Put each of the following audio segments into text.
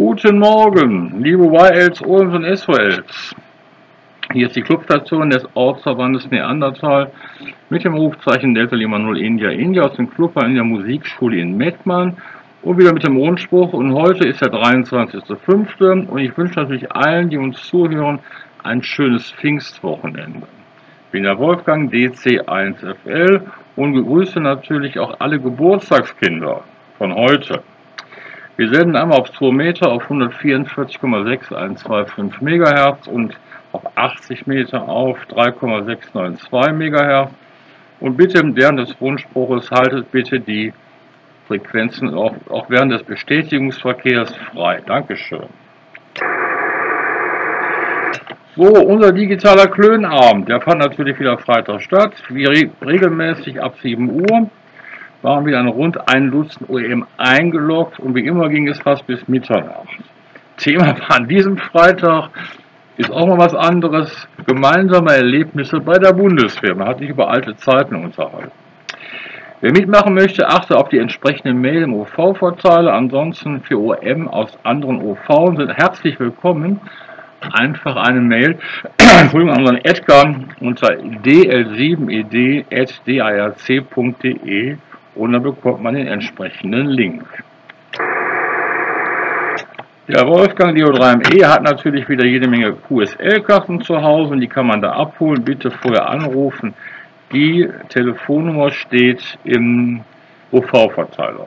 Guten Morgen, liebe YLs, OLs und SOLs. Hier ist die Clubstation des Ortsverbandes Neandertal mit dem Rufzeichen Delta Lima 0 India India aus dem Club in der Musikschule in Mettmann und wieder mit dem Rundspruch. Und heute ist der 23.05. und ich wünsche natürlich allen, die uns zuhören, ein schönes Pfingstwochenende. Ich bin der Wolfgang DC1FL und begrüße natürlich auch alle Geburtstagskinder von heute. Wir senden einmal auf 2 Meter auf 144,6125 MHz und auf 80 Meter auf 3,692 MHz. Und bitte während des Rundspruches haltet bitte die Frequenzen auch während des Bestätigungsverkehrs frei. Dankeschön. So, unser digitaler Klönabend, der fand natürlich wieder Freitag statt, wie regelmäßig ab 7 Uhr. Waren wir an rund 1 Dutzend OEM eingeloggt und wie immer ging es fast bis Mitternacht. Thema war an diesem Freitag, ist auch mal was anderes, gemeinsame Erlebnisse bei der Bundeswehr. Man hat sich über alte Zeiten unterhalten. Wer mitmachen möchte, achte auf die entsprechende Mail im OV-Verteiler. Ansonsten für OEM aus anderen OV sind herzlich willkommen. Einfach eine Mail an unseren Edgar unter dl7ed@dirc.de und dann bekommt man den entsprechenden Link. Der Wolfgang Deo3ME hat natürlich wieder jede Menge QSL-Karten zu Hause und die kann man da abholen. Bitte vorher anrufen. Die Telefonnummer steht im OV-Verteiler.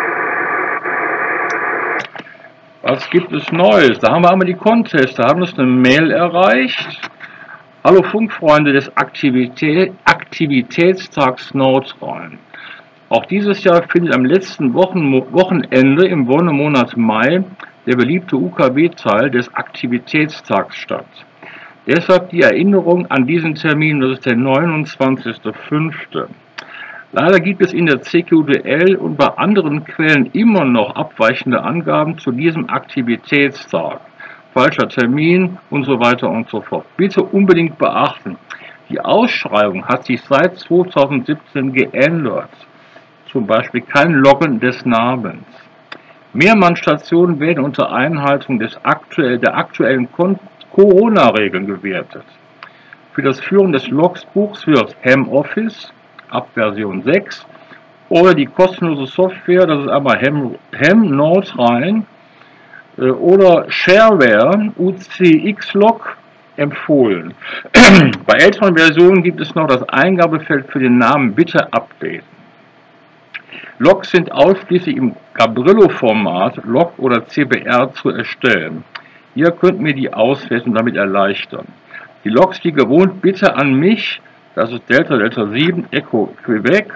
Was gibt es Neues? Da haben wir einmal die Contests. Da haben uns eine Mail erreicht. Hallo Funkfreunde des Aktivitätstags Nordrhein. Auch dieses Jahr findet am letzten Wochenende im Wonnemonat Mai der beliebte UKW-Teil des Aktivitätstags statt. Deshalb die Erinnerung an diesen Termin, das ist der 29.05. Leider gibt es in der CQDL und bei anderen Quellen immer noch abweichende Angaben zu diesem Aktivitätstag. Falscher Termin und so weiter und so fort. Bitte unbedingt beachten, die Ausschreibung hat sich seit 2017 geändert. Zum Beispiel kein Loggen des Namens. Mehrmannstationen werden unter Einhaltung der aktuellen Corona-Regeln gewertet. Für das Führen des Logsbuchs wird HemOffice ab Version 6 oder die kostenlose Software, das ist einmal Hem Nordrhein oder Shareware UCXlog empfohlen. Bei älteren Versionen gibt es noch das Eingabefeld für den Namen Bitte updaten. Logs sind ausschließlich im Cabrillo-Format, Log oder CBR, zu erstellen. Ihr könnt mir die Auswertung damit erleichtern. Die Logs wie gewohnt bitte an mich, das ist Delta 7 Echo Quebec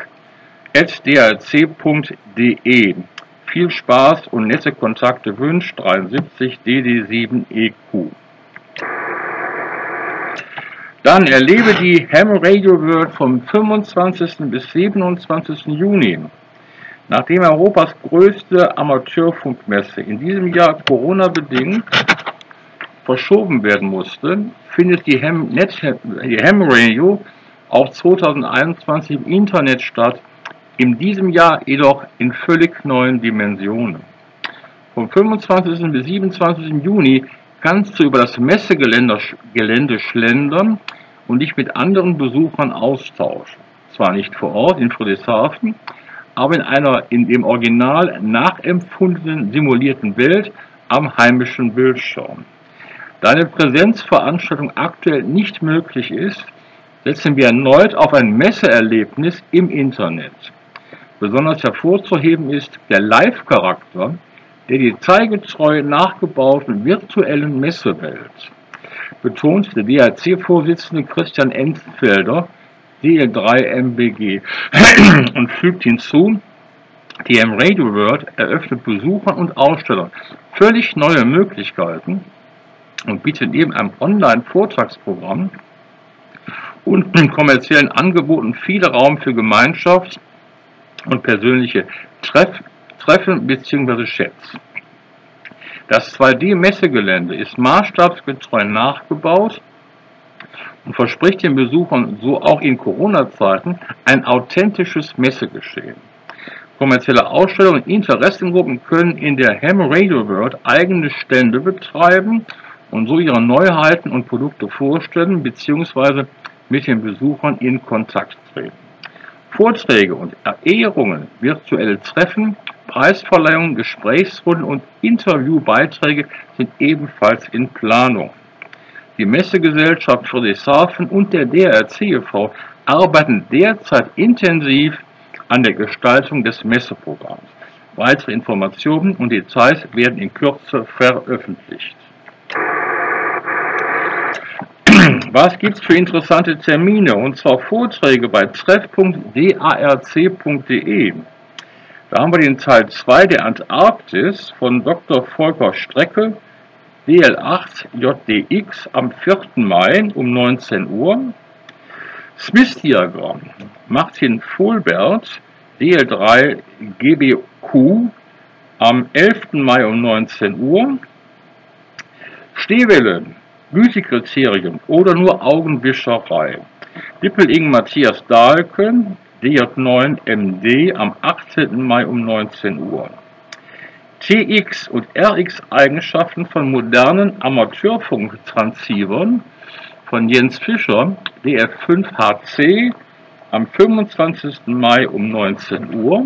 @drc.de. Viel Spaß und nette Kontakte wünscht 73 DD7EQ. Dann erlebe die Ham Radio World vom 25. bis 27. Juni. Nachdem Europas größte Amateurfunkmesse in diesem Jahr Corona-bedingt verschoben werden musste, findet die Ham Radio auch 2021 im Internet statt, in diesem Jahr jedoch in völlig neuen Dimensionen. Vom 25. bis 27. Juni kannst du über das Messegelände schlendern und dich mit anderen Besuchern austauschen. Zwar nicht vor Ort in Friedrichshafen, aber in dem Original nachempfundenen simulierten Welt am heimischen Bildschirm. Da eine Präsenzveranstaltung aktuell nicht möglich ist, setzen wir erneut auf ein Messeerlebnis im Internet. Besonders hervorzuheben ist der Live-Charakter der detailgetreu nachgebauten virtuellen Messewelt, betont der DRC-Vorsitzende Christian Enzfelder, DL3MBG, und fügt hinzu, die Ham Radio World eröffnet Besuchern und Ausstellern völlig neue Möglichkeiten und bietet neben einem Online-Vortragsprogramm und kommerziellen Angeboten viel Raum für Gemeinschaft und persönliche Treffen bzw. Chats. Das 2D-Messegelände ist maßstabsgetreu nachgebaut und verspricht den Besuchern so auch in Corona-Zeiten ein authentisches Messegeschehen. Kommerzielle Ausstellungen und Interessengruppen können in der Ham Radio World eigene Stände betreiben und so ihre Neuheiten und Produkte vorstellen bzw. mit den Besuchern in Kontakt treten. Vorträge und Ehrungen, virtuelle Treffen, Preisverleihungen, Gesprächsrunden und Interviewbeiträge sind ebenfalls in Planung. Die Messegesellschaft Friedrichshafen und der DRC e.V. arbeiten derzeit intensiv an der Gestaltung des Messeprogramms. Weitere Informationen und Details werden in Kürze veröffentlicht. Was gibt es für interessante Termine? Und zwar Vorträge bei treff.darc.de. Da haben wir den Teil 2 der Antarktis von Dr. Volker Strecke, DL8JDX am 4. Mai um 19 Uhr. Smith-Diagramm, Martin Vohlbert, DL3GBQ am 11. Mai um 19 Uhr. Stehwelle, Gütekriterien oder nur Augenwischerei. Dippel-Ing Matthias Dahlke, DJ9MD am 18. Mai um 19 Uhr. TX- und RX-Eigenschaften von modernen Amateurfunktransceivern von Jens Fischer, DF5HC am 25. Mai um 19 Uhr.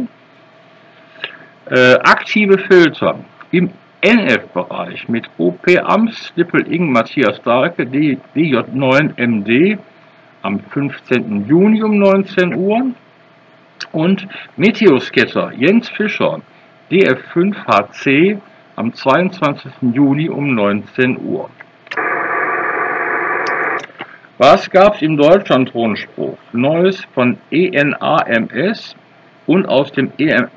Aktive Filter im NF-Bereich mit OP-Amps, Dippel-Ing Matthias Dahlke, DJ9MD am 15. Juni um 19 Uhr und Meteoscatter Jens Fischer, DF5HC am 22. Juni um 19 Uhr. Was gab es im Deutschland-Rundspruch Neues von ENAMS und aus dem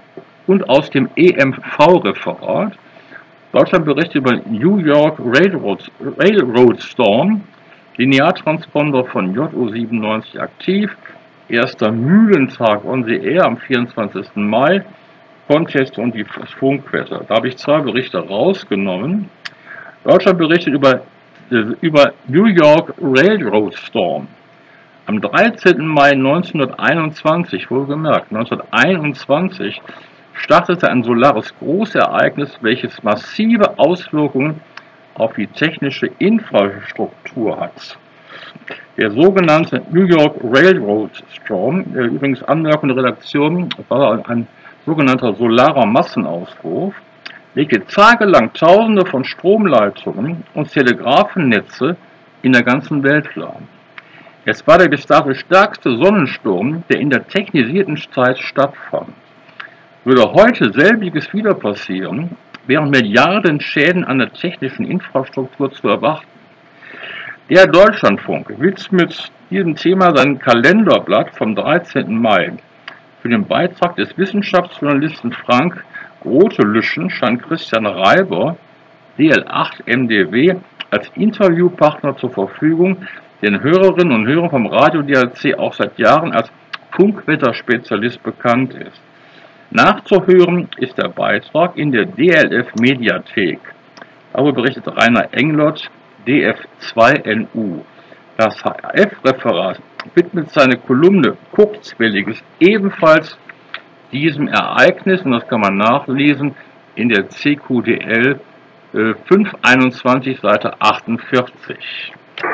EMV-Referat? Deutschland berichtet über New York Railroad Storm, Lineartransponder von JO97 aktiv, erster Mühlentag on the Air am 24. Mai, Contest und die Funkwetter. Da habe ich 2 Berichte rausgenommen. Deutschland berichtet über New York Railroad Storm. Am 13. Mai 1921, wohlgemerkt, 1921, startete ein solares Großereignis, welches massive Auswirkungen auf die technische Infrastruktur hat. Der sogenannte New York Railroad Storm, übrigens Anmerkung der Redaktion, war ein sogenannter solarer Massenauswurf, legte tagelang Tausende von Stromleitungen und Telegrafennetze in der ganzen Welt lahm. Es war der bis dato stärkste Sonnensturm, der in der technisierten Zeit stattfand. Würde heute selbiges wieder passieren, wären Milliarden Schäden an der technischen Infrastruktur zu erwarten. Der Deutschlandfunk widmet diesem Thema sein Kalenderblatt vom 13. Mai. Für den Beitrag des Wissenschaftsjournalisten Frank Rotelüschen stand Christian Reiber, DL8MDW, als Interviewpartner zur Verfügung, den Hörerinnen und Hörern vom Radio DRC auch seit Jahren als Funkwetterspezialist bekannt ist. Nachzuhören ist der Beitrag in der DLF-Mediathek. Darüber berichtet Rainer Englert, DF2NU. Das HF-Referat widmet seine Kolumne Kurzwelliges ebenfalls diesem Ereignis, und das kann man nachlesen in der CQDL 521, Seite 48.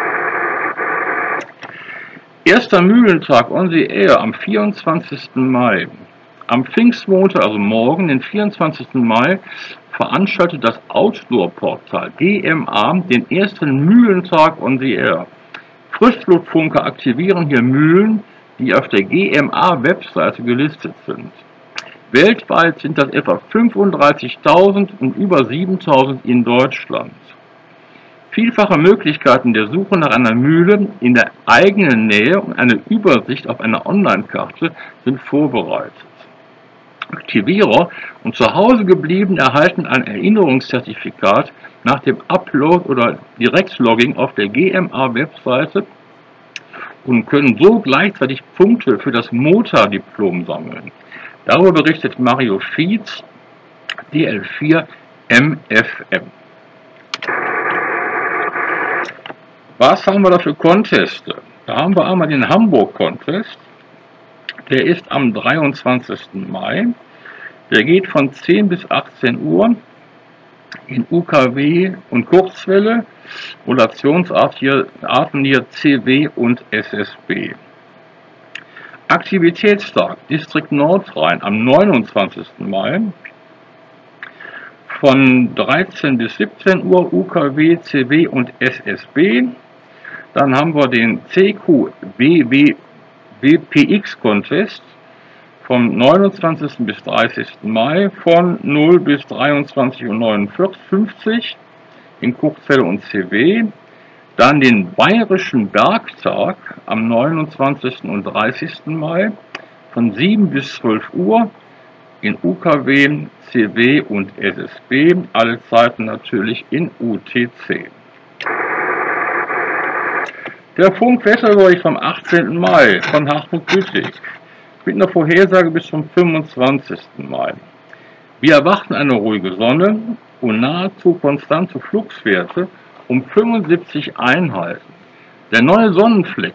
Erster Mühlentag on the Air am 24. Mai. Am Pfingstmontag, also morgen, den 24. Mai, veranstaltet das Outdoor-Portal GMA den ersten Mühlentag on the Air. Frischluftfunker aktivieren hier Mühlen, die auf der GMA-Webseite gelistet sind. Weltweit sind das etwa 35.000 und über 7.000 in Deutschland. Vielfache Möglichkeiten der Suche nach einer Mühle in der eigenen Nähe und eine Übersicht auf einer Online-Karte sind vorbereitet. Aktivierer und zu Hause geblieben erhalten ein Erinnerungszertifikat nach dem Upload oder Direktlogging auf der GMA-Webseite und können so gleichzeitig Punkte für das MOTA-Diplom sammeln. Darüber berichtet Mario Fietz, DL4 MFM. Was haben wir da für Conteste? Da haben wir einmal den Hamburg-Contest. Der ist am 23. Mai. Der geht von 10 bis 18 Uhr in UKW und Kurzwelle, Modulationsarten hier CW und SSB. Aktivitätstag Distrikt Nordrhein am 29. Mai von 13 bis 17 Uhr UKW, CW und SSB. Dann haben wir den CQ-WPX Contest vom 29. bis 30. Mai von 0 bis 23:59 Uhr in Kurzwelle und CW. Dann den Bayerischen Bergtag am 29. und 30. Mai von 7 bis 12 Uhr in UKW, CW und SSB, alle Zeiten natürlich in UTC. Der Funkwetterbericht vom 18. Mai von Hartmut Büttig mit einer Vorhersage bis zum 25. Mai. Wir erwarten eine ruhige Sonne und nahezu konstante Fluxwerte um 75 Einheiten. Der neue Sonnenfleck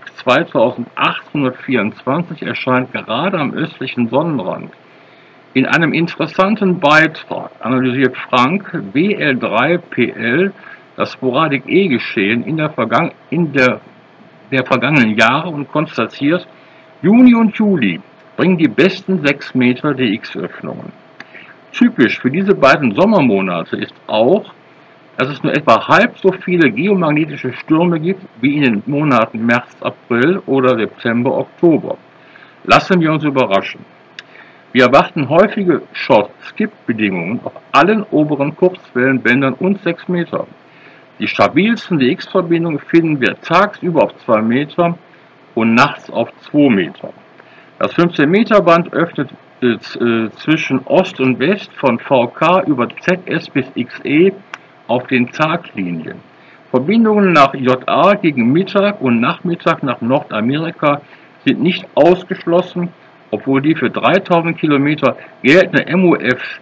2824 erscheint gerade am östlichen Sonnenrand. In einem interessanten Beitrag analysiert Frank WL3PL das Sporadik-E-Geschehen der vergangenen Jahre und konstatiert, Juni und Juli bringen die besten 6 Meter DX-Öffnungen. Typisch für diese beiden Sommermonate ist auch, dass es nur etwa halb so viele geomagnetische Stürme gibt wie in den Monaten März, April oder September, Oktober. Lassen wir uns überraschen. Wir erwarten häufige Short-Skip-Bedingungen auf allen oberen Kurzwellenbändern und 6 Meter. Die stabilsten DX-Verbindungen finden wir tagsüber auf 2 Meter und nachts auf 2 Meter. Das 15-Meter-Band öffnet zwischen Ost und West von VK über ZS bis XE auf den Taglinien. Verbindungen nach JA gegen Mittag und Nachmittag nach Nordamerika sind nicht ausgeschlossen, obwohl die für 3000 Kilometer geltende MOF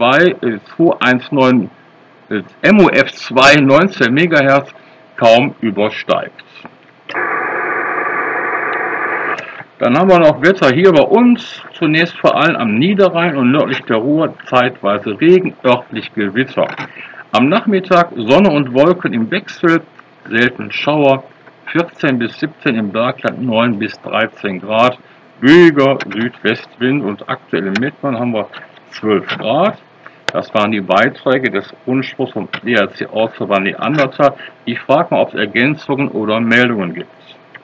2 19 MHz kaum übersteigt. Dann haben wir noch Wetter hier bei uns, zunächst vor allem am Niederrhein und nördlich der Ruhr zeitweise Regen, örtlich Gewitter. Am Nachmittag Sonne und Wolken im Wechsel, selten Schauer, 14 bis 17 im Bergland, 9 bis 13 Grad, ruhiger Südwestwind und aktuell im Mettmann haben wir 12 Grad. Das waren die Beiträge des Rundspruchs vom DRC Ortsverband Neandertal. Ich frage mal, ob es Ergänzungen oder Meldungen gibt.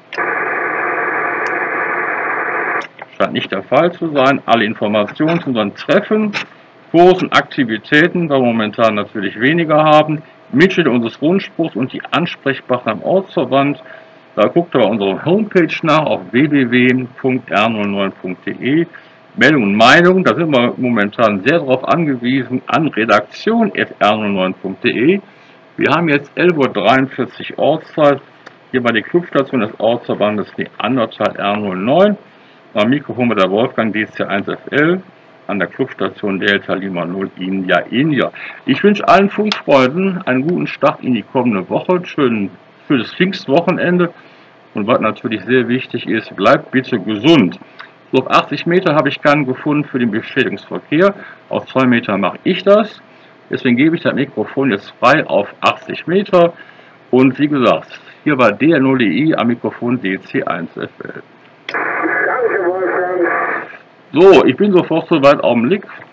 Scheint nicht der Fall zu sein. Alle Informationen zu unseren Treffen, Kursen, Aktivitäten, da wir momentan natürlich weniger haben, Mitschnitte unseres Rundspruchs und die Ansprechpartner im Ortsverband. Da guckt ihr bei unserer Homepage nach auf www.r09.de. Meldungen und Meinungen, da sind wir momentan sehr darauf angewiesen, an redaktion.r09.de. Wir haben jetzt 11:43 Uhr Ortszeit, hier bei der Clubstation des Ortsverbandes Neandertal R09. Am Mikrofon mit der Wolfgang DC1FL, an der Clubstation Delta Lima 0 India. Ich wünsche allen Funkfreunden einen guten Start in die kommende Woche, schönes Pfingstwochenende und was natürlich sehr wichtig ist, bleibt bitte gesund. So auf 80 Meter habe ich keinen gefunden für den Beschädigungsverkehr, auf 2 Meter mache ich das, deswegen gebe ich das Mikrofon jetzt frei auf 80 Meter und wie gesagt, hier war DR0EI am Mikrofon DC1FL. So, ich bin sofort soweit, Augenblick.